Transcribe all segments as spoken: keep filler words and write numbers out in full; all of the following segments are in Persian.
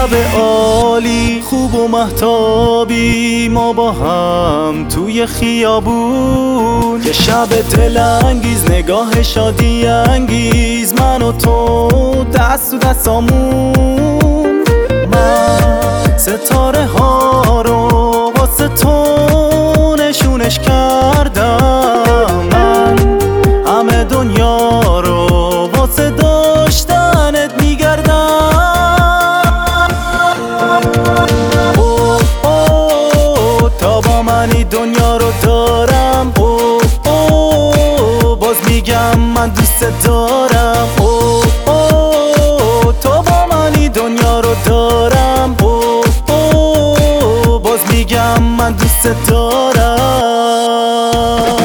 شب عالی خوب و مهتابی ما با هم توی خیابون، یه شب دلانگیز نگاه شادی انگیز، من و تو دست تو دستامون. من ستاره ها رو واسه تو نشونش کردم، من همه دنیا رو واسه داشتنت میگردم. اوه اوه تا با منی دنیا رو دارم، اوه اوه باز میگم من دوست دارم. اوه اوه تا با منی دنیا رو دارم، اوه اوه باز میگم من دوست دارم.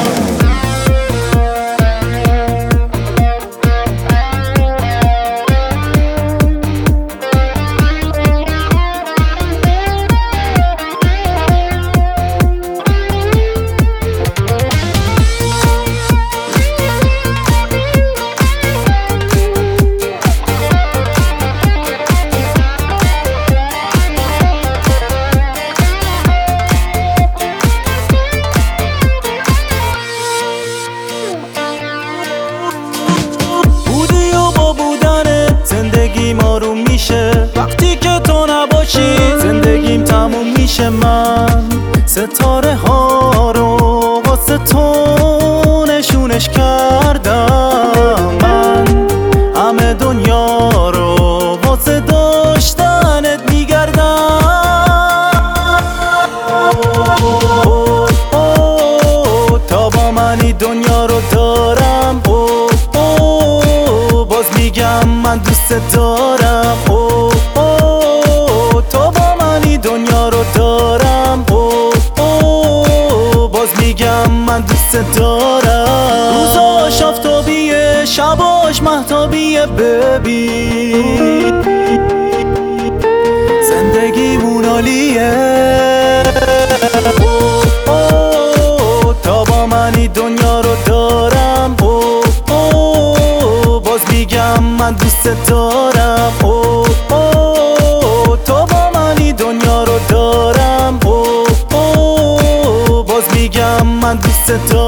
زندگیم آروم میشه وقتی که تو نباشی، زندگیم تموم میشه. من ستاره ها رو واسه تو نشونش کردم، من همه دنیا رو واسه داشتنت میگردم. اوه اوه تا با منی دنیا رو دارم، اوه اوه باز میگم من دوست دارم. اوه اوه تا با منی دنیا رو دارم، اوه اوه باز میگم من دوست دارم. روزاش آفتابیه شباش مهتابیه، ببین زندگیمون عالیه. اوه اوه تا با منی دنیا رو دارم، اوه اوه باز میگم من دوست دارم. اوه اوه تا با منی دنیا رو دارم، اوه اوه باز میگم من دوست دارم.